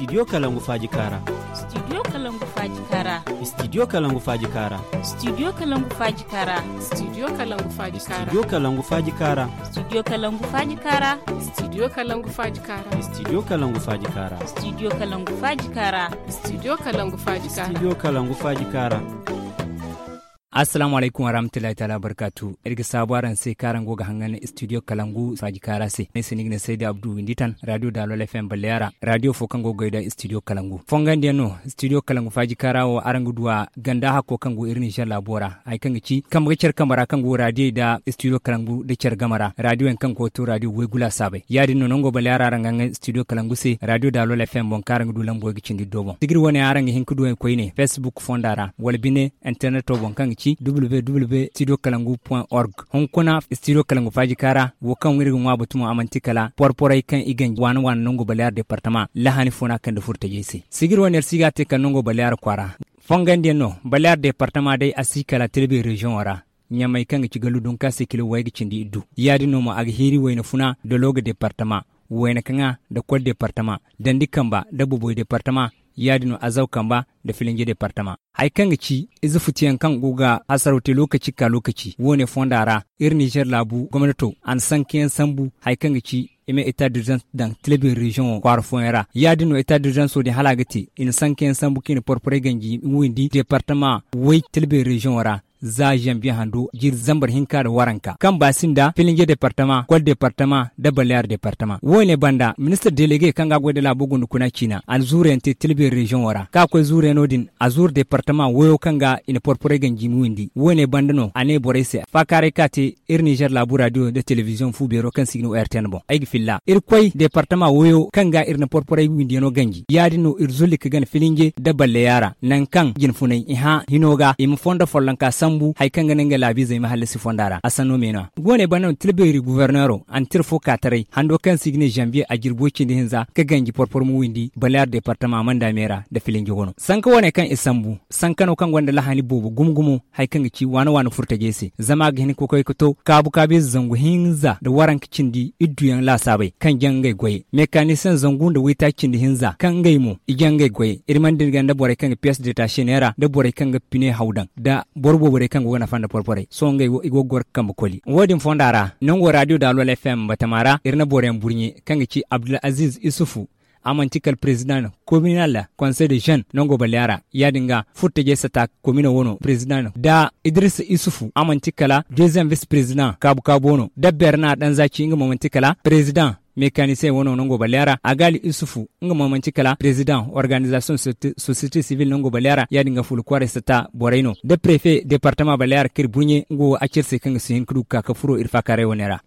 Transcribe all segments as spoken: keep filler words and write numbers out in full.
Studio Kalangu Faji Kara. Studio Kalangu Faji Kara. Studio Kalangu Faji Kara. Studio Kalangu Faji Kara. Studio Kalangu Faji Kara. Studio Kalangu Faji Kara. Studio Kalangu Faji Kara. Studio Kalangu Faji Kara. Studio Kalangu Faji Kara. Studio Kalangu Faji Kara. Studio Kalangu Faji Kara. Studio Kalangu Faji Kara. Assalamu alaikum warahmatullahi ta'ala barkatu. Irga sabuwaran sai karan goga hangan studio Kalangu Faji Kara se. Ne sinig ne sai da Abdu Winditan radio da Lola F M Baleara radio fokan goga da studio Kalangu. Fongan dia no studio Kalangu Faji Kara wa arangu dua ganda hako kangu irin sha labora. Ai kan ci kam ga cer kamara kangu radio da studio Kalangu da cer gamara. Radio en kan ko to radio wegula sabe. Yadi no nongo Baleara rangan studio Kalangu se radio da Lola F M bon karangu du lambo gi cindi dobo. Tigir woni arangi hinkudu en koyne Facebook fondara wala bine internet to bon kan ci w w w point studio kalangu point org hon kuna studio Kalangu Faji Kara wo kan wirgu ngwa butumo amantikala porporay kan igen wan wan nongo Balear departement lahani fona kan de furta jesi sigir woner sigate kan nongo Balear kwara fongande no Balear departement dai asikala telebe region wara nyamay kan ci galu don kase kilo waygi cindi iddu yadi no mo ag hiri wayna funa de logo departement wayna kanga de kol departement dandi kamba da boboy departement yadino azau kamba da filinge departement hay kan ci izu futiyan kan guga hasarauti lokaci ka lokaci wone fondara ir Niger labu gwamnato an san kiyan sambu hay kan ci ime état d'urgence dans télé région kwar fonera yadino état d'urgence so de halagati in san kiyan sambu kin porpore ganji windi departement way télé région wara za jambi hando jir zambar hinka da waranka kan basinda filinge departement kwal departement da Balear departement wone banda ministre délégué kan ga gode la bugun kuna China an zure ente tilbe region wara ka ko zure nodin azur departement woyo kanga ina porpore ganji muindi wone banda no ane borese fakare kate ir Niger la radio de télévision fu bero kan signo R T N bon ay filla ir koy departement woyo kanga ir na porpore windi no ganji yadino ir zulli kan filinge da Baleara nan kan jin funai iha hinoga im fonda follanka sambu hay kanga nenga labi zai mahalle si fondara asano mena gone banan tilberi gouverneur an tirfo katare hando kan signe janvier a girboci de hinza ka ganji porpor mu windi Balear departement manda mera da filingi gono sanka wone kan isambu sanka no kan gonda lahani bobo gumgumu hay kanga ci wana wana furta jesi zama ga hin ko koy ko kabu kabe zangu hinza da waran kicindi idduyan la sabai kan jangai goye mekanisan zangu da wita cindi hinza kan ngai mu ijangai goye irman dirga da bore kan pièce détachée nera da bore kan ga pine haudan da borbo bore kan gona fanda porpore songa igo gor kam koli wodin fondara nongo radio da Lola F M batamara irna boren burnye kan ci Abdul Aziz Isufu amantikal president communal conseil de jeunes nongo Baleara yadinga futte je sata commune wono president da Idris Isufu amantikala deuxième vice président kabu kabono da Bernard Danzachi inga amantikala president mécanicien wono nongo Baleara agali Isufu nga mamanci kala président organisation société civile nongo Baleara yadinga fulu kware sata boraino de préfet département Baleara kirbunye ngo acirse kanga sin kudu ka furo irfa kare wonera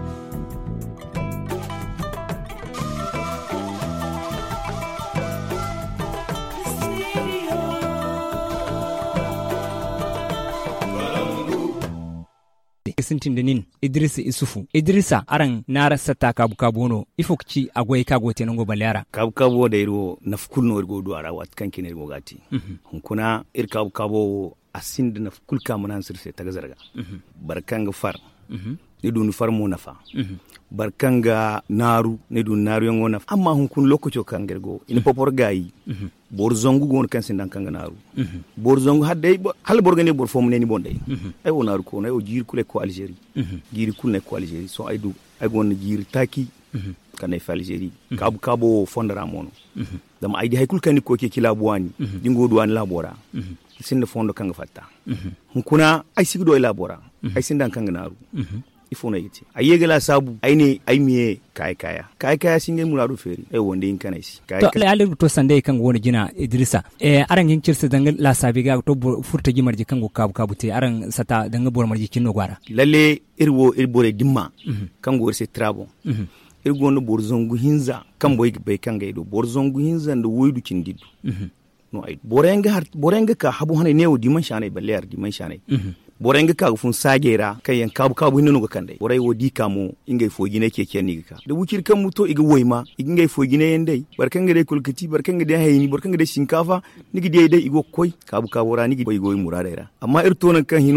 sintindinin Idrissa Isufu Idrissa aran nara sata kabu kabono ifokci agwai kago tenongo Baleara kabu kabo da iro nafkulno irgo duara wat kankine irgo gati mm-hmm. kuna ir kabu kabo asinda nafkul kamunan sirse tagazarga mm-hmm. barkanga far mm-hmm. ne dun far mo nafa mm-hmm. barkanga naru ne dun naru yango nafa amma hun kun lokoto kangergo ina popor gayi mm-hmm. bor zongu gon kan sindan kanga naru mm-hmm. bor zongu hadde hal bor gane bor fom neni bonday mm-hmm. ay wonaru ko nay o jir kule ko Algérie mm-hmm. jiri kulne ko Algérie so ay du ay gon jir taki mm-hmm. kanay fa Algérie mm-hmm. kab kabo fondara mono mm-hmm. dama ay di hay kul kan ko ke kila buwani mm-hmm. dingo duwan labora mm-hmm. sinda fondo kanga fatta mm-hmm. kuna ay sigdo labora mm-hmm. ay sindan kanga naru mm-hmm. ifona yiti ayegala sabu ayne aymiye kay kaya kay kaya singe mulado feri e wonde in kanasi kay to le ale to sande kan wona jina Idrissa e aran gin cirse dangal la sabi ga to furta jimarji kango kabu kabute aran sata danga bor marji kinno gwara lalle irwo irbore dimma mm-hmm. kango se trabo mm-hmm. irgo no borzongu hinza kambo be kanga do borzongu hinza ndo woydu cindidu mm-hmm. no ay borenga har borenga ka habu hane newo dimanshane Balear dimanshane mm-hmm. borenga ka fun sagera kayan kabu kabu hinno go kande boray wodi kamo ingay fogine keke ni ka da wukir kan muto iga woyma ingay fogine yendai barkanga de kulkati barkanga de hayni barkanga de shinkafa nigi de de igo koy kabu kabu ra nigi boy goy muradaira amma irto nan kan hino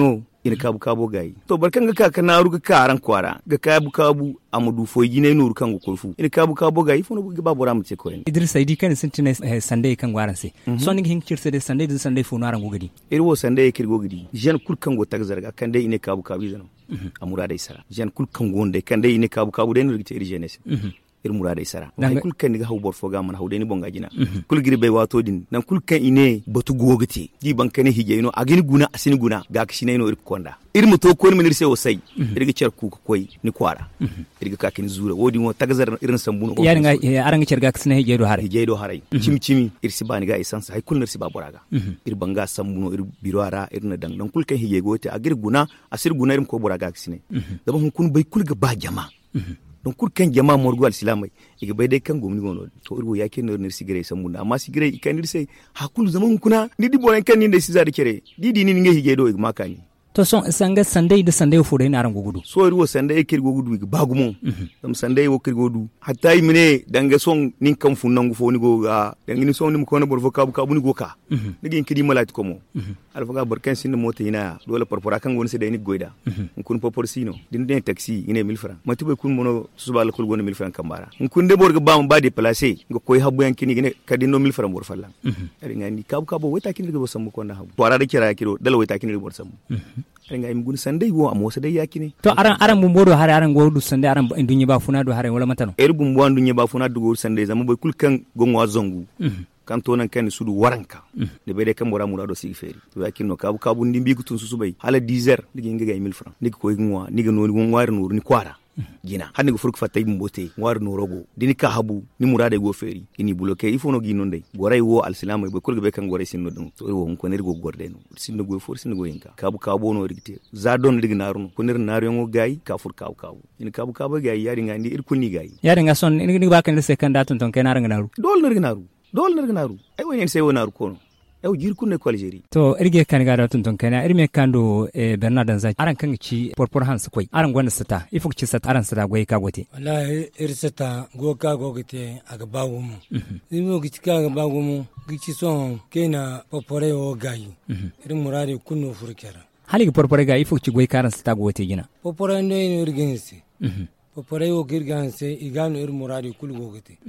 ina kabu kabo gayi to barkan ga ka kana ruga karan kwara ga kabu kabu amadu foi gine nur kan go kofu ina kabu kabo gayi fono ga babura mu ce ko en Idrissa idi kan sintine sande kan gwaran se so ni hin kirse de sande de sande fu naran go gadi irwo sande kirgo gadi jen kul kan go tagzarga kan dai ina kabu kabu zano amura dai sara jen kul kan go nde kan dai ina kabu kabu dai nur gite jeunesse ir murada isara ay kul kan ni haw bor foga man hawde ni bonga jina kul giri be wato din nan kul kan ine batu gogati di bankane hije no agini guna asini guna ga kishine no ir konda ir muto ko ni se o sai ir ga cer ku koy ni kwara ir ga kakin zura wodi mo tagazar irin sambuno ya nga aranga cer ga kishine hije do hare hije do hare chim chimi ir sibani ga essence hay kul nirsi baboraga ir banga sambuno ir biroara ir na dang nan kul kan hije gote agir guna asir guna ir ko boraga kishine da ba hun kun bay kul ga ba jama don kur kan jama morgu al silamai iga bai dai kan gomni gono to irgo yake no nir sigire samunda amma sigire ikanir sai hakulu zaman kuna ni di bolen kan ni da siza da kere di di ni nge hige do iga makani to son sanga sandai da sandai fu dai naran gugudu so irgo sandai kir gugudu iga bagumo dam sandai wo kir gugudu hatta imine danga son nin kan funnan gufo ni go ga danga ni son ni ko na borfo kabu kabu ni go ka nigi kidi malati ko mo alfa ga barkan sin mota ina dole parpora kan gon se dai ni goida kun popor sino din den taxi ine mille francs matube kun mono subal kul gon mille francs kambara kun de borga bam ba déplacer ngo koy habbu yankini gine kadi no mille francs bor fallan ari ngani kabu kabu weta kin go sammu ko na habu wara da kira kiro dala weta kin bor sammu ari ngai mun sandai wo amo se dai yakini to aran aran bum bodo hare aran godu sandai aran dunya ba funa do hare wala matano er bum bo dunya ba funa do sandai zama boy kul kan gonwa zongu kan to nan kan sudu waranka de be de kan mura mura do sig feri to yakin no kabu kabu ndimbi ko tun susu bay hala dix heures digi ngi gay mille francs nig ko ngwa nig no ni ngwa nur ni kwara gina hanni go furuk fatay mbote ngwar no rogo dini ka habu ni murade go feri ini bloqué il faut no gino ndey goray wo al islam be ko be kan goray sinno dum to wo ko ner go gorde no sinno go for sinno go yinka kabu kabu no rigite za don dig naruno ko ner nar yongo gay ka fur kabu kabu ini kabu kabu gay yari ngandi ir kunni gay yari nga son ni ba kan se kan datun ton kenar nga naru dol ner naru dol ner naru ay wonen se wonaru kono ew jir kunne ko Algeria to irge kan ga datun ton kana irme kando e Bernard Anza aran kan ci porpor hans koy aran gonda sata ifuk ci sata aran sata goy ka gote wallahi ir sata go ka gote aga bawo mu imo gici ka aga bawo mu gici son kena porpore o gayi ir murade kunno furkera hali porpore ga ifuk ci goy karan sata gote gina porpore no irgensi popore o girganse igano ir muradi kul gogete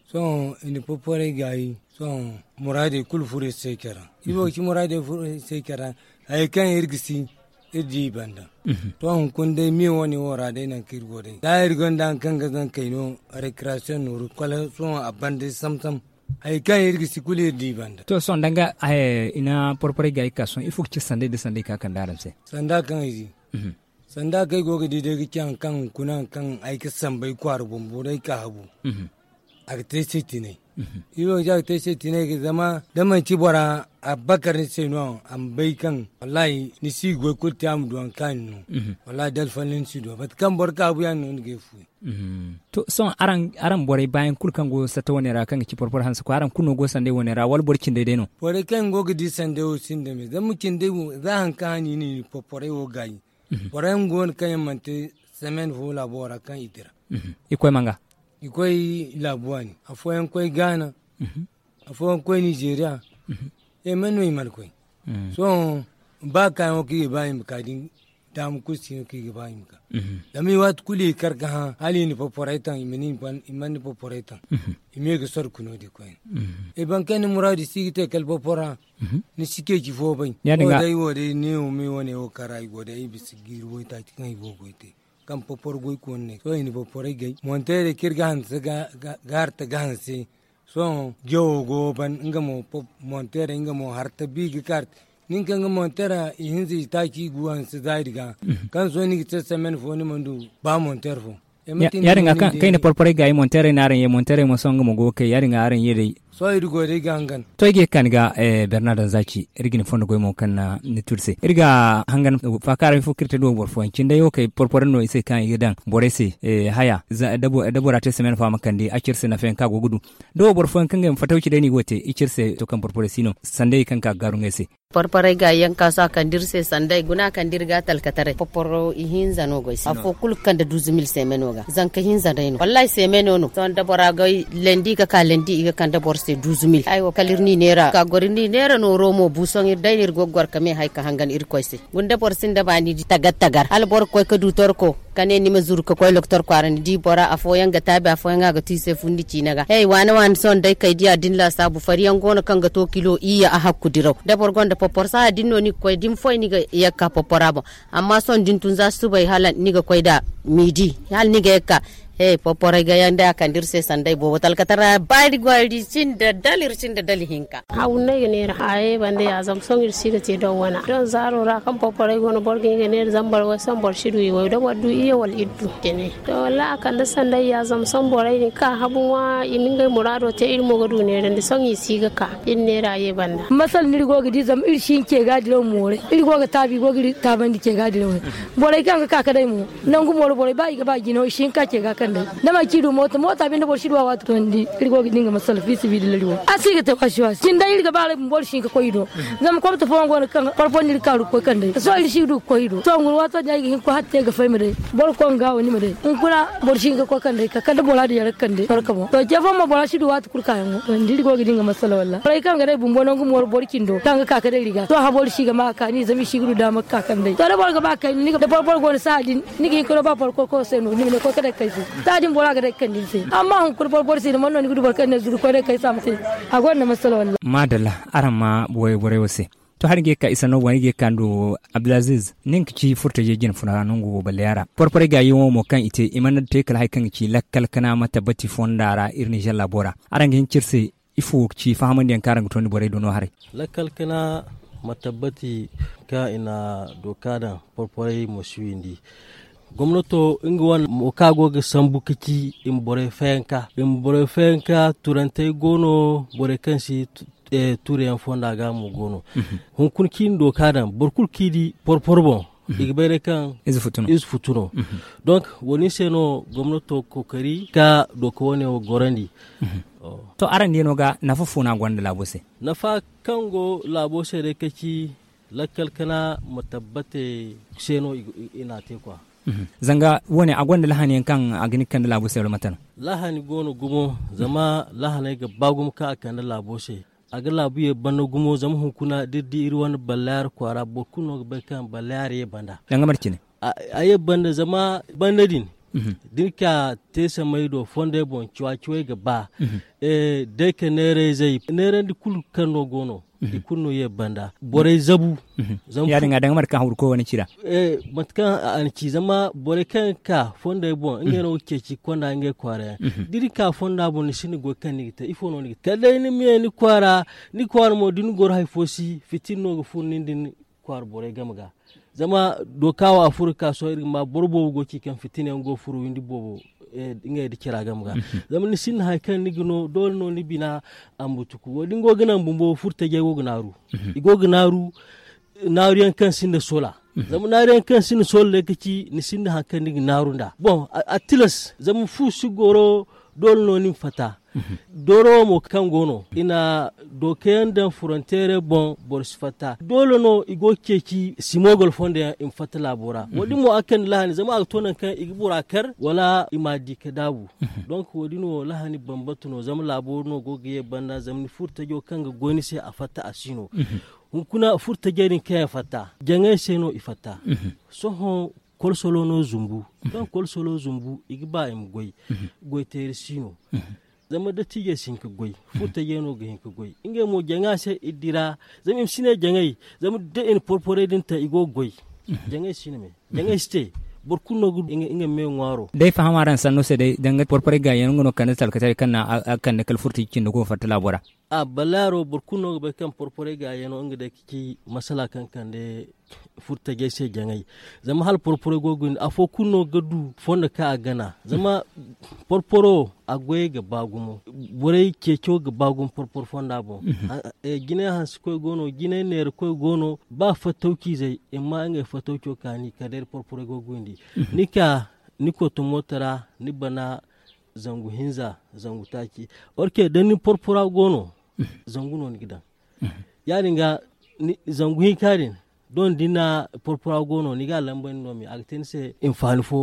so ini popore gai so muradi kul fure sekera ibo ki muradi fure sekera ay kan irgisi irji banda to on kunde mi woni wora de nan kirgode da irgonda kan gazan kaino recreation nur kala so abande samsam ay kan irgisi kul irji banda to son danga ay ina porpore gai ka son ifuk ci sande de sande ka kan daram se sanda kan yi sanda kai goga dide kyan kan kunan kan aiki sambai kwar bumburai ka habu a ta ce ne iyo ja ta ce ne ke zama da mai cibora a bakar ni sai no an bai kan wallahi ni si go ko ta am duan kan no wallahi dal falin si do bat kan borka abu yan no ge fu to son aran aran bore bayan kulkan go sata woni ra kan ci porpor hansu ko aran kuno go sande woni ra wal borkin dai no bore kan go gidi sande o sinde me zamu kin dai za han kan ni ni porpore o gai Boran gon kan mante semen fu labora kan itira. Ikoy manga. Ikoy labuani. Afoyan koy Ghana. Afoyan koy Nigeria. E menu imal koy. So ba kan o ki ba im kadin dam kusi ki ba im ka. Dami wat kuli karga ha hali ni poporaitan imeni ban imani poporaitan. Ime ga sor kuno di koy. E ban kan muradi sigite kal popora. Ni sike ki fo ban o dai wo dai ne o me woni o karai go dai bisigir wo ta ti kai go goite kam popor go ko ne so ni popore gai montere kirgan se ga garta ganse so jo go ban ngamo pop montere ngamo harta big kart nin kan montera hinzi ta ki guan se daiga kan so ni ta semen fo ni mandu ba monter fo yaringa kan kai ne porpore gai montere naran ye montere mo songo mo go ke yaringa aran yede so iru go de gangan to ige kan ga e Bernard Anzachi irgin fondo go mo kan na ni turse irga hangan fakara fu kirte do bor fo cinde yo kai porpore no ise kan yidan borese e haya za dabo dabo rate semen fa makande akirse na fen ka go gudu do bor fo kan ga fatawci de ni gote ikirse to kan porpore sino sande kan ka garu ngese porpore ga yanka sa kan dirse sande guna kan dirga talkatare porporo ihinza no go afo kul kan da douze mille semen ga zan ka hinza dai no wallahi semen no son da bora ga lendi ka ka lendi ga kan da borse se douze mille ay wo kalirni nera ka gorini nera no romo buson ir dainir gogor kame hay ka hangan ir koyse gunda bor sinda bani di tagat tagar al bor koy ka du torko kane ni mazur ka koy doktor kwaran di bora afoyan ga tabi afoyan ga tise fundi cinaga hey wana wan son dai kai dia din la sabu fariyan gona kan ga to kilo iya a hakku diraw da bor gonda popor sa dinno ni koy dim foy ni ga yakka poporabo amma son din tun za su bai halan ni ga koy da midi hal ni ga yakka hey popore ga yanda kan dirse sandai bo tal katara badi gwaldi cinda dalir cinda dali hinka hawne ga ne haye bande ya zam son ir siga te do wana don zaro ra kan popore gono borgi ga ne zambar wa san bor shidu yi do waddu iya wal iddu kene to la kan da sandai ya zam son borai ni ka habunwa iminga murado te ilmo godu ne dan son yi siga ka in ne raye banda masal ni go gidi zam ir shin ke ga dilo more ir go ga tabi go gidi tabandi ke ga dilo borai kan ka ka dai mu nan gu more borai ba ga ba gino shin ka ke ga kan dama kidu mota mota binda bor shidwa watu tondi irgo gidinga masala fi sibi dilaliwo asiga te kwashwa sinda irga bale bor shinka koido zam ko to fongo kan parpon irka ru ko kande so ir shidu koido to ngul wata dai hin ko hatte ga faymede bor ko ngawo ni mede in kuna bor shinka ko kande ka kada bola da yar kande barkamo to je fama bola shidu watu kurka yango to irgo gidinga masala walla rai kan ga dai bumbo non gumor bor kindo kan ka ka dai riga to ha bor shiga ma ka ni zami shigu da makka kande to da bor ga ba kai ni ga bor bor go sa din ni ga ko ba bor ko ko se no ni ne ko kada kai tajin bola ga kan dinse amma hun kurbor borsi man non gudu barkan zuru ko dai kai samte agonna masala wallahi madalla arama boye bore wose to har ge ka isa no wani ge kando Abdulaziz nink ci furta je jin funa nungu baliyara porpore ga yiwo mo kan ite iman te kala hay kan ci lakkal kana mata bati fondara irni jalla bora arange hin cirse ifo ci fahamande en karang toni bore dono hare lakkal kana mata bati ka ina dokada porpore mo suwindi gwamnato ingwan mokago ga sambu kiki in bore fenka in bore fenka turante gono bore kansi e ture en fonda ga mu gono hun kun kin do kadan borkul kidi porporbon igbere kan is futuno is futuno donc woni seno gwamnato kokari ka do ko woni o gorandi to aran dino ga nafufuna gwanda labose nafa kango labose de kaki lakkal kana mutabbate seno ina te kwa Mm-hmm. Zanga woni agwanda lahani kan agini kan labo sai matan lahani gono gumo zama lahani ga bagum ka kan labo sai aga labu ye bano gumo zama hunkuna diddi irwan ballar kwara bokuno ga kan ballar ye banda danga marcine aye banda zama bandadin mm-hmm. dinka tesa maido fonde bon chwa chwe ga ba mm-hmm. e de ke nere zai nere di kul kano gono di kunno ye banda bore zabu mm-hmm. ya dinga danga marka hurko wani cira eh matkan an ci zama bore kan ka fonda bon ngeno ke ci konda nge kwara mm-hmm. diri ka fonda bon sini go kan ni ta ifo no ni kada ni me ni kwara ni kwara mo din gor hay fosi fitino go funnin din kwar bore gamga zama dokawa afurka so irin ma borbo go ki kan fitine go furu windi bobo e ngay di kira gamga zama ni sin hay kan ni gno dol no ni bina ambutuku wodi go gna mbumbo furta je go gnaru igo gnaru naru kan sin da sola zama naru kan sin sola kici ni sin ha kan ni gnaru nda bon atilas zama fu sugoro dol no ni fata doro mo kan gono ina doken dan frontiere bon bors fata dolo no igo keki simogol fonde in fata labora wodi mo akan lahani zama to nan kan igbura kar wala imadi kadabu donc wodi no lahani bambatu no zama labor no gogiye banda zamni furta jo kan ga goni sai a fata asino hun kuna furta jerin kan fata jangai sai no ifata so ho kol solo no zumbu donc kol solo zumbu igba im goy goy ter sino zama da tige sinka goy futa yeno ga hinka goy inge mo janga se idira zama im sine jangai zama de en porpore din ta igo goy jangai sine me jangai ste borkuno gu inge inge me ngwaro dai fahamaran sanno se dai danga porpore ga yeno no kan talkata kan akan kal furti kin go fatta labora a balaro borkuno be kan porpore ga yeno inge da kiki masala kan kan de furta gese jangai zama hal porporo gogun afo kunno gadu fonda ka gana zama porporo agwe ga bagumo bore kecho ga bagum porpor fonda bo e gine has ko gono gine ner ko gono ba fatauki zai amma ngai fatauki kani kader porporo gogundi nika niko to motara ni bana zangu hinza zangu taki orke dan ni porpora gono zangu non gidan ya dinga zangu hin karin don dina porpora gono ni ga lamban no mi akten se infani fo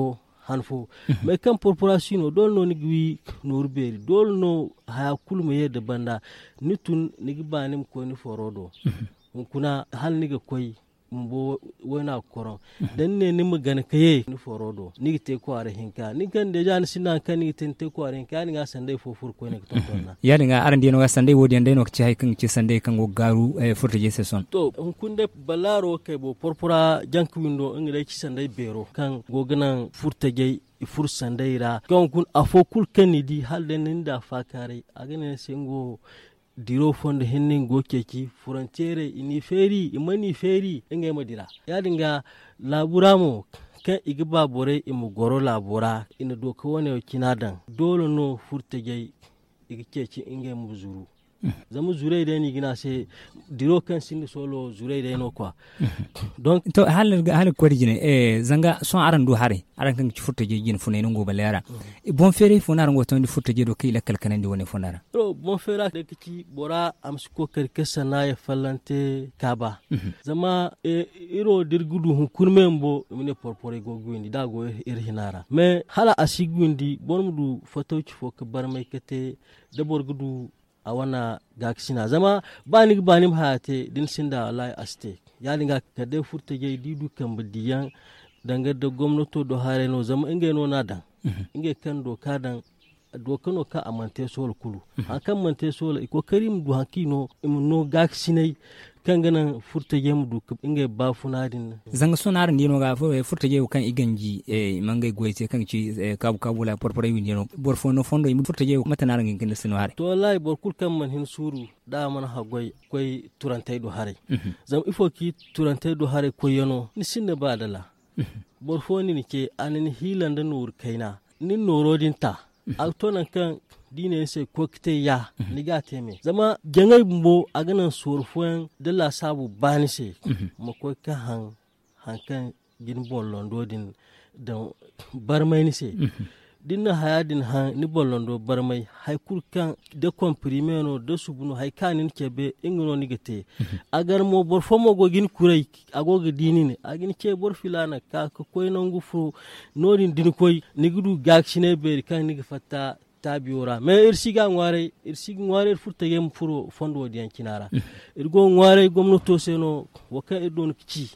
hanfo mai kan corporation dol no nigwi norberi dol no haya kulma ye da banda nitun nigi banim ko ni forodo kuna hal niga koy mbo wona koron dan ne ni magana kaye ni forodo ni te ko are hinka ni kan de jan sinan kan ni tente ko are hinka ni ga sande fo fur ko ne to tonna ya dinga aran de no ga sande wodi ande no ci hay kan ci sande kan go garu e furta je saison to on kunde balaro ke bo porpora jank windo ngire ci sande bero kan go ganan furta je fur sande ra kan kun afo kul kan ni di halde ninda fakare agane sengo diro fonde hennin gokeki frontiere ini feri imani feri inga madira ya dinga laburamo kan igba bore imu goro labura ina doka wone kinadan dole no furtage igikeci inga muzuru zamu zure da ni gina se diro kan sin solo zure da no kwa donc to hal hal ko dijine e zanga son aran do hare aran kan ci furtage gin fune ngo balera bon fere funar ngo ton di furtage do kay lakkal kanan di woni funara to bon fere da kici bora am su ko karke sana ya fallante kaba zama e iro dirgudu hun kurmembo mine porpore go gwindi da go er hinara mais hala asigundi bon mudu foto ci fo ka barmay kete da borgudu a wana gaksina zama bani bani hate din sinda wallahi aste ya dinga kade furta je didu kan bidiyan danga da gwamnato do hare no zama inge no nadan inge kan do kadan do kano ka amante sol kulu akan mante sol iko karim du hakino imno gaksinai kan ganan furta je mu du inge ba funadin zanga sonar ni no ga furta je kan iganji e mangay goyte kan ci kabu kabu la porpore wi no bor fono fondo mu furta je mata nar ngin kin sino hare to wallahi bor kul kan man hin suru da man ha goy koy turantay do hare zam ifo ki turantay do hare koy yono ni sinne badala bor foni ni ke anin hilanda nur kaina nin norodin ta autonan kan dine se kokte ya liga teme zama jangai mbo aganan surfuen de la sabu banise mako ka han hankan gin bollondo din dan barmay se dinna hayadin han ni bollondo barmay hay kurkan de comprimer no de subuno hay kanin kebe ingno nigete agar mo bor fomo go gin kurai agoga dinine agin ke bor filana ka ko koyno ngufu nodin din koy nigudu gakshine be kan nig fatta tabiora me irsiga ngware irsig ngware furta yem furo fondo dian kinara irgo ngware gomnato seno waka edon kici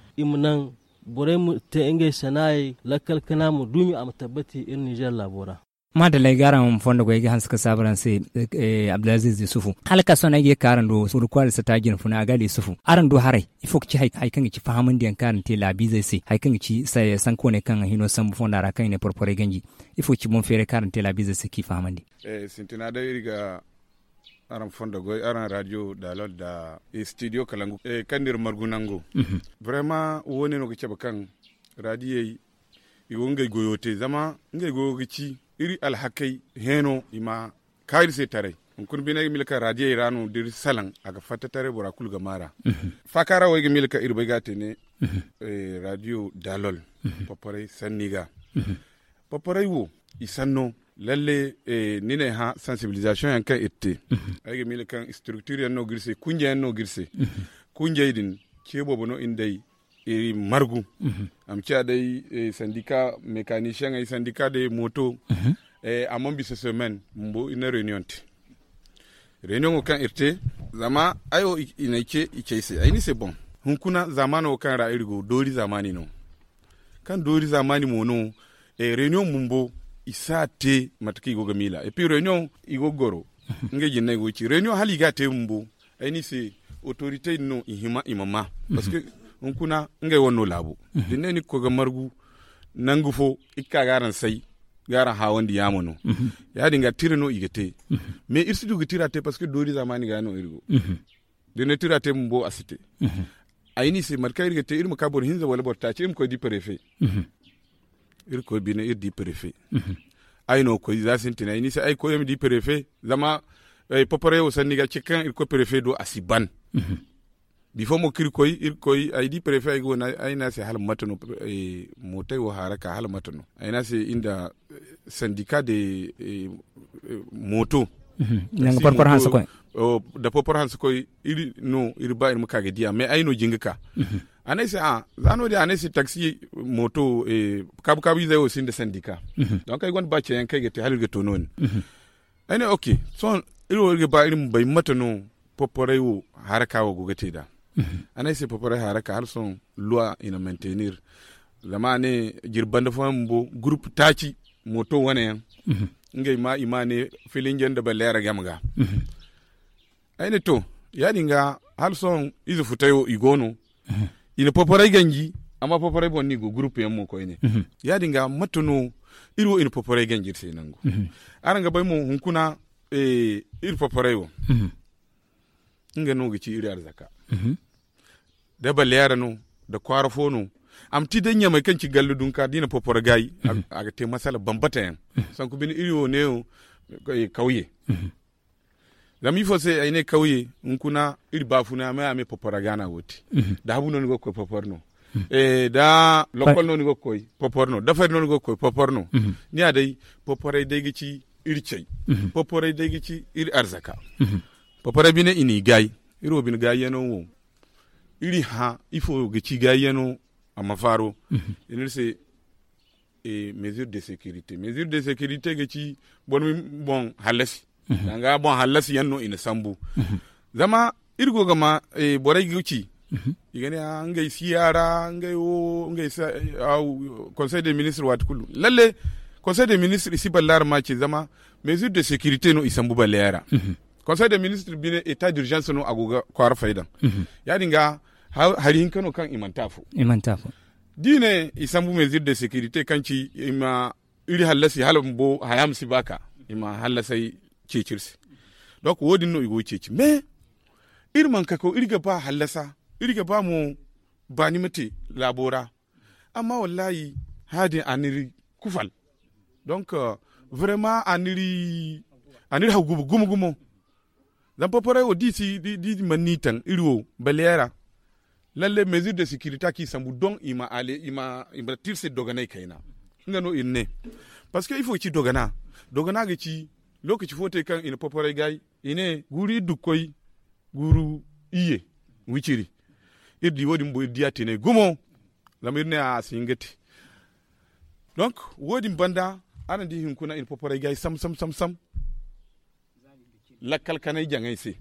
imnan borem te enge sanai lakal kanamu dumi am tabbati in Niger labora ma da lai garan fondo go yake hanska sabran sai Abdulaziz Yusufu halka sona yake karan do sur kwal sa tagin funa agali Yusufu aran do hare ifok ci hay kan ci fahamin dian karan te labi zai sai hay kan ci sai san ko ne kan hino san fonda ra kan ne porpore ganji ifok ci mon fere karan te labi zai sai ki fahamandi eh sintina da riga aran fondo go aran radio da lol da studio kalangu e kandir margunango vraiment woni no ke kan radio iwo ngay goyote zama ngay go gici iri alhakai heno ima kairi se tare kun bina milka radio irano dir salan aga fatta tare bora kul gamara fakara way milka irbe gate ne radio dalol popore sanniga popore wo isanno lalle nine ha sensibilisation yanka ette ay milka structure no girse kunje no girse kunje din kebo bono indai iri margu am ci dai syndicat mécanicien ay syndicat de moto e amon bi ce semaine mbo une réunion réunion kan irte zama ayo inake ikese ai ni c'est bon hun kuna zamano kan ra irgo dori zamani no kan dori zamani mono e réunion mumbo isate mataki go gamila et puis réunion igo goro nge jinne go ci réunion hali gate mumbo ai ni c'est autorité no ihima imama parce que on kuna ngai wonno labo dinne ni ko ga margu nangu fo ikka garan sai garan hawandi yamono ya dinga tirano igete mais irsidu gitirate parce que dori zamani ga no irgo dinne tirate mbo asite ayini se marka irgete irma kabor hinza wala borta ce ko di préfet ir ko bine ir di préfet ayno ko zasintina ayini se ay ko yemi di préfet zama ay popore o sanniga cikan ir ko préfet do asiban bifo mo kir koy ir koy ay di préfet ay gona ay na se hal matano e motay wo haraka hal matano ay na se inda syndicat de e, e, moto nang par par hansa koy o da por hansa koy ir no ir ba ir maka ga dia mais ay no jingaka anai se a zano de anai se taxi moto e kab kab yi zai sin da syndicat donc ay gon ba ce yan kai gete halil geto non ene okay so iro ge ba irin bai mata no popore wo haraka wo gogete da anai se popore haraka har son loi ina maintenir zamane jirban da fam bo groupe taci moto wane yan ngai ma imane filin janda ba lera gamga ene to ya dinga har son izu futayo igono ina popore ganji amma popore bonni go groupe yan mo ko ene ya dinga matuno iro ina popore ganji sai nango aranga bai mo hunkuna e ir popore wo nga no gici iri arzaka da ba lera no da kwarafo no am ti danya mai kanci gallu dun ka dina popore gai aga te masala bambata yan san ku bin iri wo ne o kauye zami fo se ayne kauye nkuna iri bafuna ma ame popore gana woti da habu non go ko popore no e da lokol non go koy popore no da fer non go koy popore no ni adai popore dai gici iri cey popore dai gici iri arzaka popore bine ini gai iro bin gai yano wo iri ha ifo gici gai yano amafaro ina se e mesure de sécurité mesure de sécurité gici bon bon halasi nga bon halasi yanno ina sambu zama irgo gama e boray gici igane ngai siyara ngai o ngai sa au conseil des ministres wat kullu lalle conseil des ministres ici ballar ma ci zama mesure de sécurité no isambu balera conseil des ministres bine état d'urgence no agoga kwar faidan ya dinga harin kano kan imantafu imantafu dine isambu mesure de sécurité kanci ima iri halasi halambo hayam sibaka ima halasai cecirsi donc wodi no igo ceci mais irman kako irga ba halasa irga ba mu bani mate labora amma wallahi hadi aniri kufal donc uh, vraiment aniri aniri hagubu gumu gumu dan popore o disi di, di manitan iriwo balera lalle mesure de sécurité qui sambu don ima ale ima ima tirse dogana kaina ngano inne parce que il faut ci dogana dogana ga ci lokaci fote kan ina popore gai ine guri dukoy guru iye wiciri irdi wodi mbo diate ne gumo lamirne a singati donc wodi banda ana di hin kuna ina popore gai sam sam sam sam la kalkanay jangay se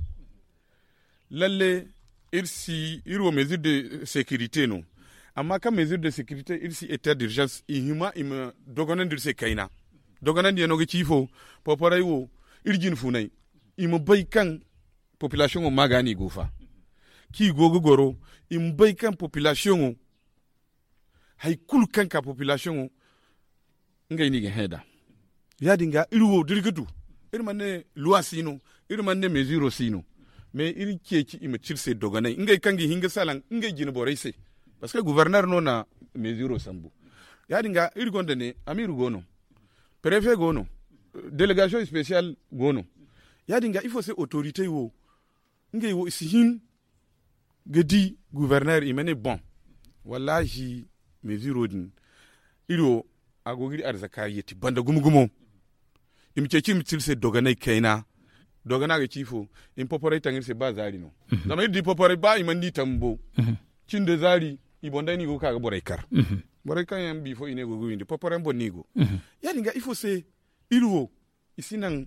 lalle irsi irwo mesure de sécurité no amma ka mesure de sécurité irsi état d'urgence ihima ima dogonan dirse kaina dogonan di no chifo popore wo irjin funai ima bay kan population o magani gofa ki gogo goro im bay kan population o hay kul kan ka population o ngay ni ge heda ya dinga irwo dirgatu irmanne loi sino irmanne mesure sino mais iri keci ima cirse doganai ngay kangi hinga salan ngay jina boreise parce que gouverneur no na mesure sambu ya dinga iri gonde ne amiru gono préfet gono délégation spéciale gono ya dinga il faut ces autorités wo ngay wo sihin gedi gouverneur imene bon wallahi mesure din iro agogiri arzaka yeti banda gumugumo imce ci mitilse doganai kaina dogana ga chifo in popore tangir se ba zari no zama di popore ba imandi tambo cin de zari ibonda ni go ka ga boray kar boray kan yam bi fo ine go windi popore bon ni go ya dinga il faut se iruwo isinan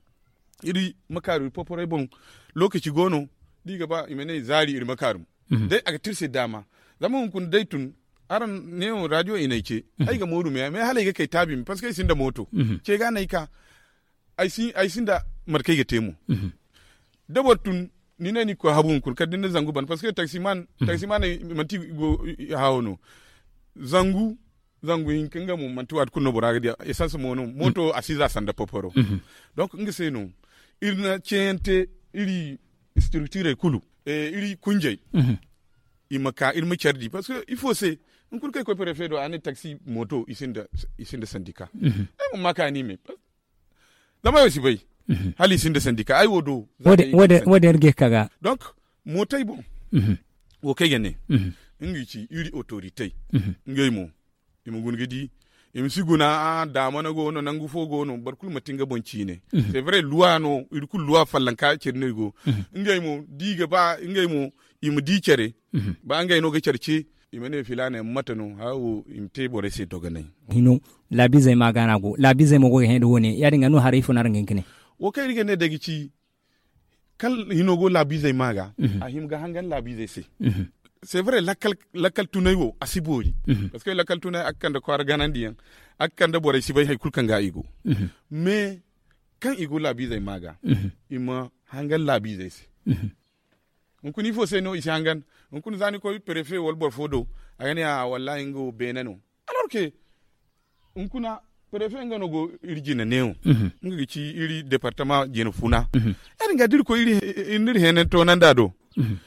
iri makaru popore bon lokaci gono diga ba imene zari iri makaru dai aga tirse dama zama hun kun daitun aran ne radio ina ce ai ga moru me me halai ga kai tabi parce que isin da moto ce ga nai ka ai sin ai sin da markai ga temu dabar tun ni ne ni ko habun kur kadin na zangu ban parce que taximan taximan manti go hawono zangu zangu hin kanga mu manti wat kunno boraga dia essence mono moto asiza sanda poporo donc ngese no irna cente iri structure kulu e iri kunjay imaka irma chardi parce que il faut c'est on kur kay ko préfet do ane taxi moto isinda isinda syndicat e mo maka ni me dama yo sibay hali isinda syndicat ay wodo wode wode wode erge kaga donc motay bon wo kay gane ngi ci iri autorité ngay mo imu gun gidi im siguna a da mana go no nangu fo go no barkul matinga bonci ne c'est vrai loi no irkul loi fallan ka cirne go ngay mo diga ba ngay mo im di cere ba ngay no ga cerci imene filane matano hawo imte bore se doganai hino labi zai magana go labi zai mo go hen do ne ya dinga no harifu na rangin kine wo kai riga ne dagi ci kal hino go labi zai maga a him ga hangan labi zai se c'est vrai lakal lakal tunay wo asibori parce que lakal tunay akkan da kwar ganandiyan akkan da bore sibai hay kulkan ga igo mais kan igo labi zai maga ima hangan labi zai se on kuni fo se no isi hangan on kuni zani ko préfet wol bor fodo agani a wallahi ngo benano alors que on kuna préfet ngano go irjina neo ngi ci iri département jeno funa er nga dir ko iri indir henen to nanda do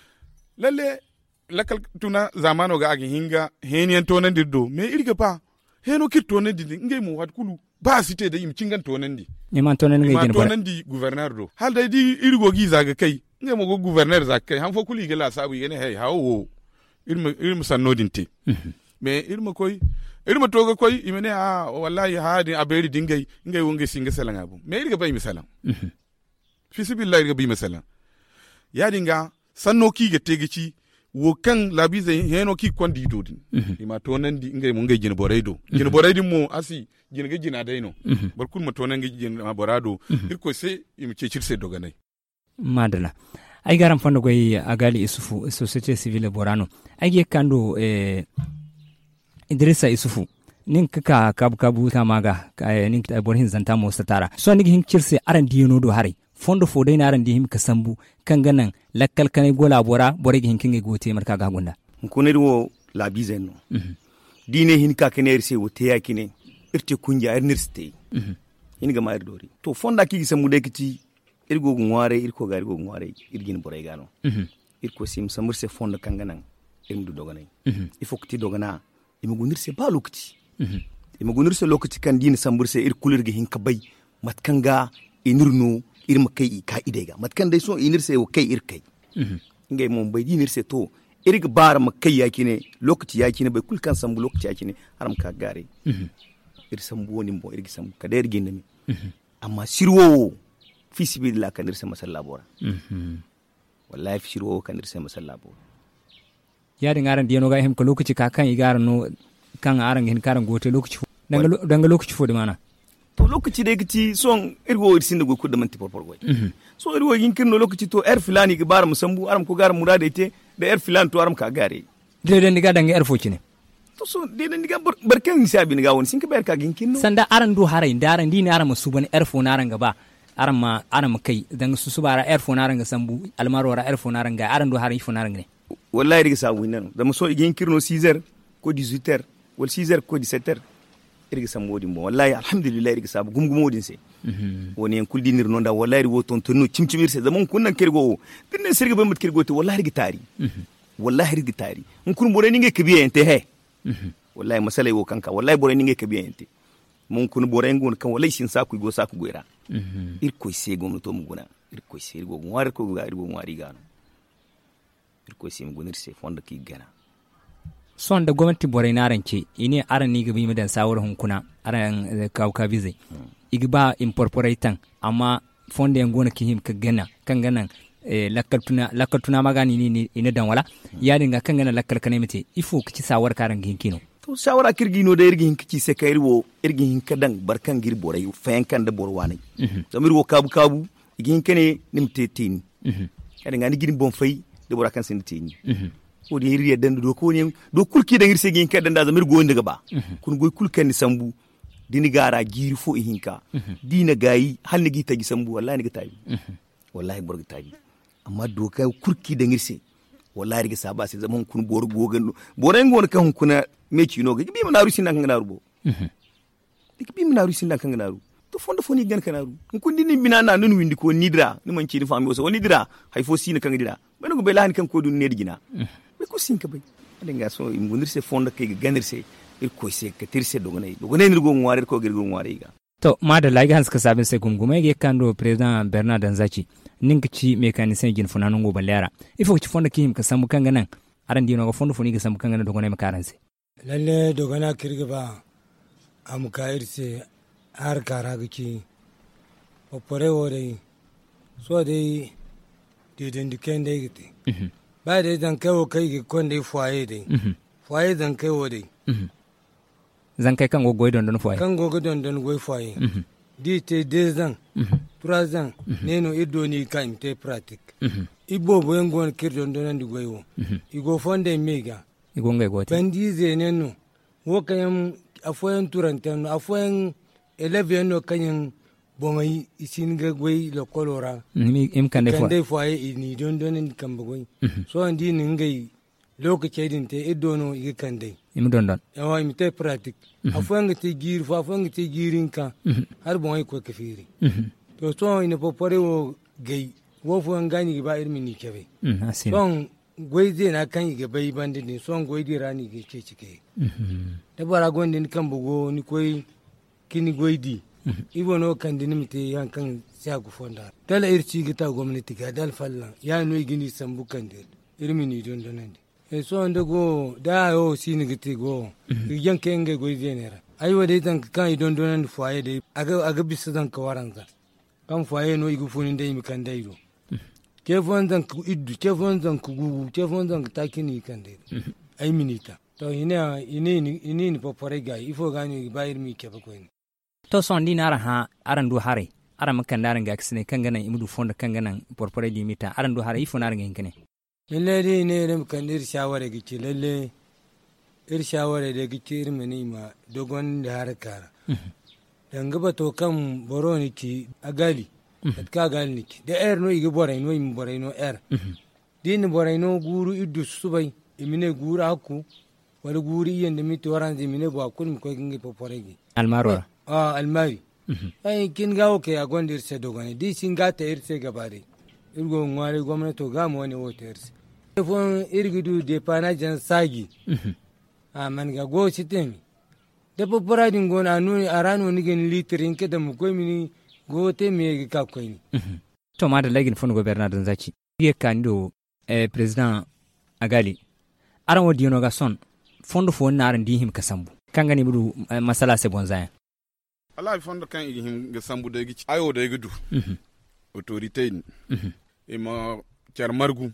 lalle lakal tuna zamano ga agi hinga henien to nan dirdo mais irga pa heno kit to nan di ngay mo wat kulu ba cité da im cingan to nan di ni man to nan ngay gene to nan di gouverneur do hal da di irgo gi zaga kai ngay mo go gouverneur zaga kai han fo kuli gela sabu yene hey hawo irma irma sanodinte mais irma koy irma toga koy imene a wallahi haadi aberi dingay ngay wonge singa salanga bu mais irga bay misalan fisibillahi irga bi misalan ya dinga sanno ki ga tegeci wo kan labi zai heno ki kondi dodin ima tonan di ngai mun ngai jin boraido jin boraido mo asi jin ga jina daino barkul ma tonan ngai jin ma borado irko se im ce cirse doganai madala ay garam fando goy agali isufu société civile borano ay ge kando eh Idrissa Isufu nin kaka kabu kabu kamaga nin ta borhin zanta mo satara so ni hin cirse aran dino do hari fondo fo dai naran di him kasambu kan ganan lakkal kanai gola bora bore gi hinkinge gote marka ga gonda kuneri wo labi zenno dine hin ka kener se wote yakine irte kunja ernirste hin ga mayar dori to fonda ki samu de kiti irgo ngware irko ga irgo ngware irgin bore gano irko sim samurse fonda kan ganan imdu doganai ifo kiti dogana imugunirse ba lokaci imugunirse lokaci kan dine samburse ir kulirge hin ka bay matkanga inurno irma kai ka idega matkan dai so inirse wo kai ir kai ngai mon bai dinirse to irga bar ma kai yakine lokaci yakine bai kulkan sambu lokaci yakine haram ka gare ir sambu woni mo irgi sambu ka der ginni amma sirwo fi sibillah kan irse masalla bora wallahi fi sirwo kan irse masalla bora ya dinga ran diano ga hem ko lokaci ka kan igara no kan aran hin karan gote lokaci danga danga lokaci fo de mana to lokaci da yake son irgo irsin da go kudda man tipor porgo so irgo yin kirno lokaci to er filani ga bar musambu aram ko gar murada ite da er filan to aram ka gare de de ndiga danga er foci ne to so de de ndiga barkan sabi ndiga won sin ka ber ka gin kinno sanda aran do harai daran dini aram suban er fo naran ga ba aram ma aram kai danga su subara er fo naran ga sambu almaro ra er fo naran ga aran do harai fo naran ne wallahi riga sabu nan da so igin kirno six heures ko dix-huit heures wal six heures ko dix-sept heures irga sam wodi mo wallahi alhamdulillah irga sabu gumgumo wodin se woni en kuldi nir non da wallahi ri woton tonno cimcimir se zaman kunnan kirgo dinne sirga be mut kirgo te wallahi irga tari wallahi irga tari un kun bore ninge kebiye ente he wallahi masala wo kanka wallahi bore ninge kebiye ente mun kun bore ngon kan wallahi sin sa ku go sa ku goira ir ko se gono to muguna ir ko se go ngwar ko ga ir go ngwari gano ir ko se mugunir se fonda ki gana son da gwamnati bore naran ce ine aran ni gabi madan sawar hunkuna aran kauka bize igba incorporating amma fonda yan gona kihim ka gana kan ganan lakaltuna lakaltuna magani ni ina dan wala ya dinga kan gana lakal kanai mate ifo kici sawar karan ginkino to sawara kirgino da irgin kici se kairwo irgin kadan barkan gir bore fayan kan da borwane zamir wo kabu kabu igin kane nimte tini kada ngani gin bon fay da borakan sin tini ko de riya dan do ko ne do kulki da ngirse gin kadan da zamir go ndaga ba kun goy kulkan ni sambu dini gara giri fo hinka dina gayi hal ni gita gi sambu wallahi ni gita yi wallahi bor gita yi amma do ka kulki da ngirse wallahi ga saba sai zaman kun bor gogan boren gon kan kuna meki no ga bi mana rusin nan kan naru bo dik bi mana rusin nan kan naru to fondo foni gan kan naru kun dini bina na nun windi ko nidra ni man ci ni fami so nidra hay fo sina kan dira bana go be lahan kan ko dun ne digina be ko sinka bay adenga so imbundir se fonda ke ganir se ir ko se ka tirse dogonay dogonay nirgo ngware ko gergo ngware ga to mada lagi hans ka sabin se gumgume ge kando president Bernard Anzachi ninka ci mécanicien gin funanu go balera ifo ci fonda kim ka samu kan ganan aran dino go fondo foni ga samu kan ganan dogonay makaranse lalle dogana kirga ba amuka irse har kara gaki popore wore so dai didin diken dai gite ba dai zan kai wo kai ga kon dai foye dai foye zan kai wo dai zan kai kan gogoy don don foye kan gogoy don don goy foye di te deux ans trois ans neno iddo ni kan te pratique ibo bo ngon kir don don di goy wo igo fonde mega igo ngai gote bandi ze neno wo kayam afoyen turanten afoyen eleve no kanyen bongai isin ga goy lo kolora ni im kan kan dai foye ni don don ni kan bogoy so andi ni ngai lokaci din te iddo no igi kan dai im don don yawa mi te pratique afoyen te gir fa afoyen te girin ka har bongai ko kafiri to so ina popore wo gai wo fo ngani ba irmi ni kebe son goy de na kan igi bai bandi ni son goy di rani ge ce cike da bara gondin kan bugo ni koy kini goy di ibo no kan din mite yan kan sa ku fonda dala irci gita gwamnati ga dal fallan ya no gini sambu kan de irmi ni don don ndi e so ndago da yo sini gite go yan kan ge goy de ne ra ai wade tan kan don don ndi foye de aga aga bisa dan ka waranza kan foye no igu funin dai mi kan dai do ke fon zan ku iddu ke fon zan ku gugu ke fon zan ta kini kan dai ai minita to ina ini ini ni popore ga ifo gani bayir mi ke ba ko ni to son di nara ha aran du hare aran makan daran ga kisne kan ganan imudu fonda kan ganan porpore di mita aran du hare ifo naran ngene lalle dai ne ram kan dir shawara gici lalle ir shawara da gici ir mani ma dogon da har kara dan gaba to kan boro ni ki agali ka gali ni ki da er no igi borai no im borai no er din borai no guru iddu subai imine guru hakku wala guru yende miti waranze imine go akul mi ko ngi popore gi almaro ah almari ay kin gawo ke agondir se dogone di singa ta irse gabare irgo ngware gwamnato ga mo ne wote irse fon irgidu de panajan sagi a man ga go sitemi de popora din gona nu arano ni gen litrin ke da mu ko mini go te me ga ko ni to ma da lagin fon go bernard zaci ye kando eh president agali aran wodi yono ga son fondo fo na aran di him kasambu kanga ni budu masala se bonza ala fondo kan him ga sambu da gici ayo da gudu autorité e ma char margu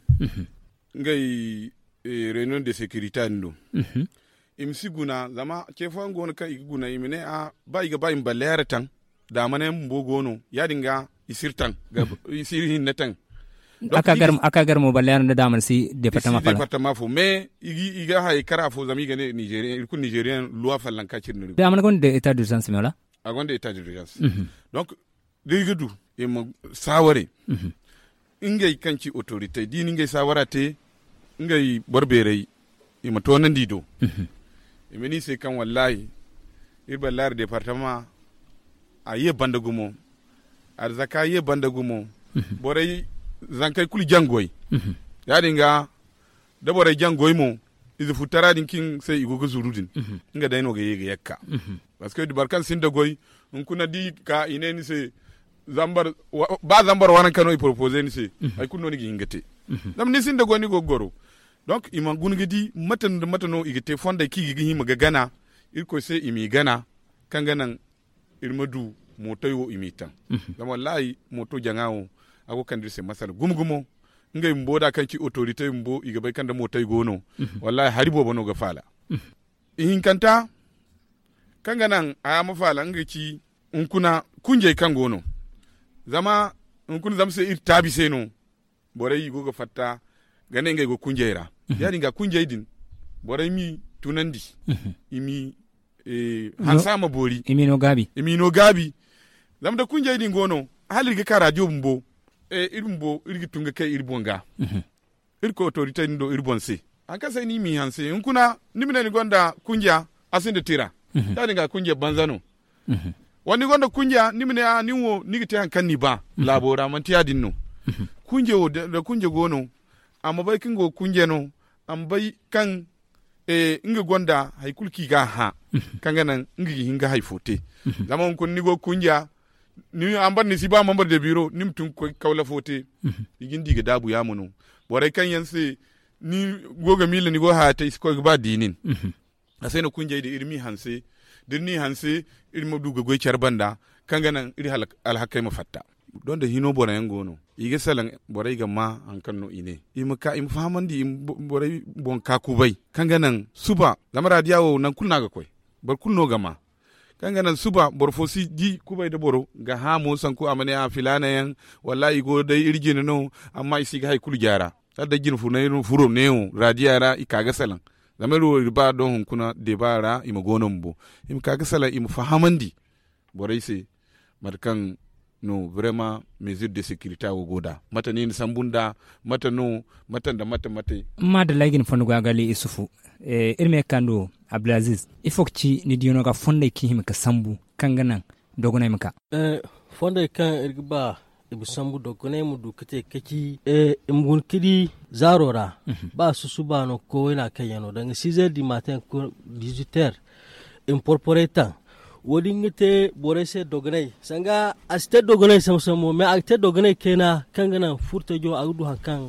ngai réunion de sécurité ndo im siguna zama ke fango na kan iguna imine a ba iga ba im balere tan da mane mbogono ya dinga isirtan ga isirin netan aka gar aka gar mo balere da daman si département fala département fo mais igi iga hay kara fo zami ga Nigérien ku Nigérien loi falan ka cirnu da man gon de état d'urgence mela a gon de état d'urgence donc degudu e mo saware ingay kanci autorité di ni ngay sawarate ngay borbere e mo to nandi do e meni se kan wallahi e ballar département a ye bandagumo arzaka ye bandagumo boray zankay kul jangoy yadi nga da boray jangoy mo izu futara din kin sai igogo zurudin nga dayno ga yega yakka parce que du barkan sinda goy on kuna di ka ineni se zambar ba zambar wana kano i proposer ni se ay kunno ni ngate dam ni sinda goy ni go goro donc ima gungidi matan da matano igite fonda ki gi hima ga gana irko se imi gana kan ganan irmadu motayo imitan dam wallahi moto jangawo ako kandir se masal gumgumo ngay mboda kanci autorité mbo iga bay kanda motay gono wallahi haribo bono ga fala in kanta kanga nan aya mafala ngaci unkuna kunje kan gono zama unkun zamse ir tabi seno boray go ga fatta gane ngay go kunjera yadi nga kunje din boray mi tunandi imi e hansama bori imi no gabi imi no gabi zamda kunje din gono halir ga radio mbo e irumbo irgi tunga kai irbonga irko autorité ndo irbonse anka sai ni mi hanse unkuna nimina ni gonda kunja asinde tira dadi nga kunja banzano wani gonda kunja nimina a niwo nigite hankan ni ba labora man tiya dinno kunje o da kunje gono amma bai kingo kunje no am bai kan e inga gonda haikulki ga ha kanga nan ngi hinga haifote zaman kun nigo kunja ni ambar ni siba mambar de biro nim tun ko kawla fote igin diga dabu ya munu boray kan yanse ni goga mila ni go ha ta isko ba dinin asena kunje de irmi hanse dinni hanse iri mo duga goy charbanda kanga nan iri al hakai mafatta don da hino bora yan gono iga salan bora iga ma an kanno ine im ka im famandi im bora bon ka kubai kanga nan suba lamara diawo nan kulna ga koy bar kulno gama kanga nan suba borfosi di kubai da boro ga ha mo san ku amane a filana yan wallahi go dai irgin no amma isi ga hay kul gyara da jin fu ne furo ne radiyara ikaga salan lamaro riba don kuna debara im gonon bo im kaga salan im fahamandi borai se markan no vraiment mesure de sécurité au goda mata ni sambunda mata no mata da mata mata ma da lagin fonu gagali isufu e irme kando Abdulaziz ifokci ni diono ga fonda ki him ka sambu kanganan dogona maka eh fonda kan irgba ibu sambu dogona mu dukate kaki e imun kidi zarora mm-hmm. ba su subano ko ina kayano dan six heures du matin ko dix-huit heures incorporeta wodi ngite borese dognay sanga aste dognay samsamo me akte dognay kena kangana furta jo agudu hankan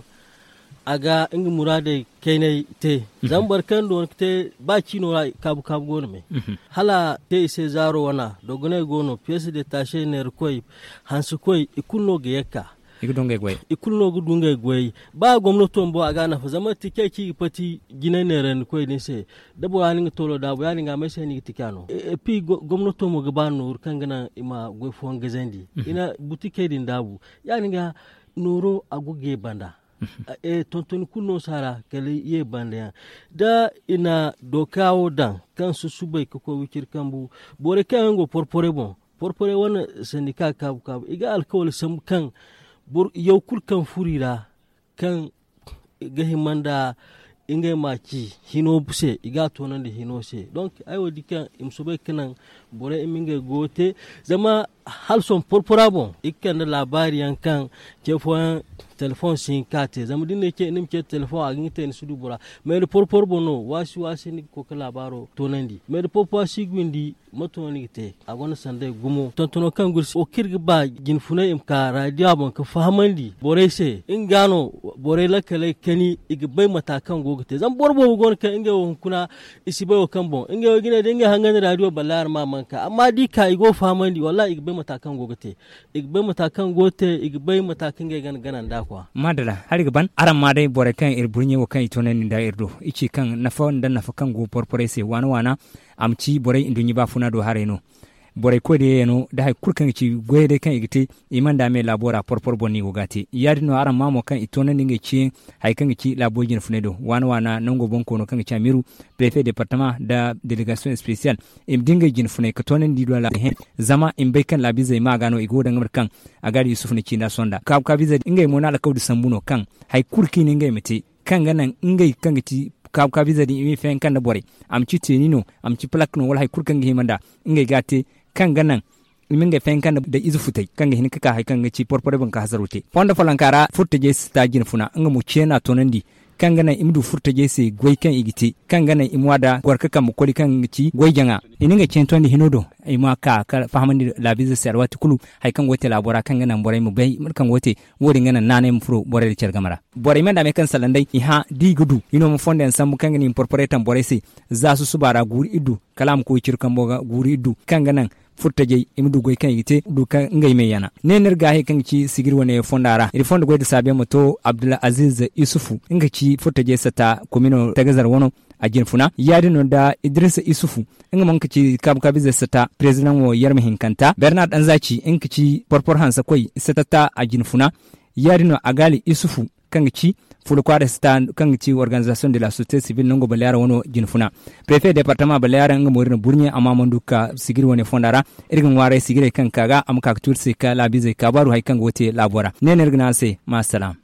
aga ingi murade kene te zambar kan don te ba chino ra kabu kabu gono me hala te se zaro wana dognay gono pièce de taché ner koy hansu koy ikunno geyeka igudunge gwe ikunno gudunge gwe ba gomno tombo aga na fa zama tike ki pati gine neren koy ni se dabo ani tolo dabo yani nga mese ni tikano e pi gomno tomo gabano kangana ima gwe fon gezendi ina butike din dabu yani nga noro aguge banda e tonton kunno sara kale ye banda da ina dokawo dan kan su subai ko wikir kambu bore kango porpore bon porpore wona sendika kabu kabu iga alkol sam kan bur yau kulkan furira kan gahimanda inga maki hino buse iga tonan da hino se donc ayo dikan imsobe kanan bore iminga gote zama halson porporabon ikan da labari yankan ke fo telefon sin kate zama dinne ke nim ke telefon a ngite ni sudu bora mais le porpor bono wasi wasi ni ko kala baro tonandi mais le porpor sigwindi matoni te agona sande gumo tontono kan gursi o kirga ba gin funay im ka radio bon ka fahamandi bore se ingano bore la kale kani igbe matakan gogote zam borbo gon ka inga won kuna isibe o kambo inga gine dinga hangana radio ballar ma manka amma di ka igo fahamandi wallahi igbe matakan gogote igbe matakan gote igbe matakan ga gan ganan da kwa madala hari gaban aran ma dai bore kan irburnye wo kan itonen da irdo ichi kan nafa ndan nafa kan go porpore se wana wana amci bore indunyi ba funa do hareno bore ko de no da hay kurkan ci goyede kan igite iman da me labora porpor bonni wogati yadi no aran mamo kan itonen nge ci hay kan ci labojin funedo wana wana nango bonko no kan ci amiru préfet département da délégation spéciale im dinga jin fune ka tonen di do la he zama im be kan labize magano igo da ngamar kan agari yusuf ne ci na sonda ka ka bize ngai mona la kawdu sambuno kan hay kurki ne ngai meti kan ganan ngai kan ci ka ka bize di mi fen kan da bore am ci tenino am ci plak no wala hay kurkan ngi manda ngai gate kan ganan minga fen kan da izu futai kan ga hinka ka hay kan ci porpore ban ka hasarote fonda falankara furta je sta jin funa nga mu cena tonandi kan gana imdu furta je se goy kan igiti kan gana imwada gorka kan mukoli kan ci goy janga ininga centondi hinodo ima ka ka fahamandi labiza serwati kulu hay kan wote labora kan gana boray mu bay kan wote wodi ngana nane mu furo boray de cergamara boray menda me kan salandai iha digudu ino mu fonde sambu kan gani incorporatam boray se za su subara guri iddu kalam ko cirkan boga guri iddu kan gana furta je imdu goy kan yite du kan ngay me yana ne nerga he kan ci sigir wone fondara iri fondo goy de sabe moto Abdullah Aziz Yusufu inga ci furta je sata komino tagazar wono ajin funa yadi no da Idrissa Isufu inga man ci kab kabize sata president wo yarmi hinkanta Bernard Anzachi inga ci porpor hansa koy sata ajin funa yadi no Agali Isufu kan ci fulkwada stand kan ci organisation de la société civile nongo balayara wono jinfuna préfet département balayara nga morina burnye amamanduka sigiri woni fondara irgin ware sigire kan kaga am ka turse ka labize kabaru hay kan wote labora nener gnase ma salam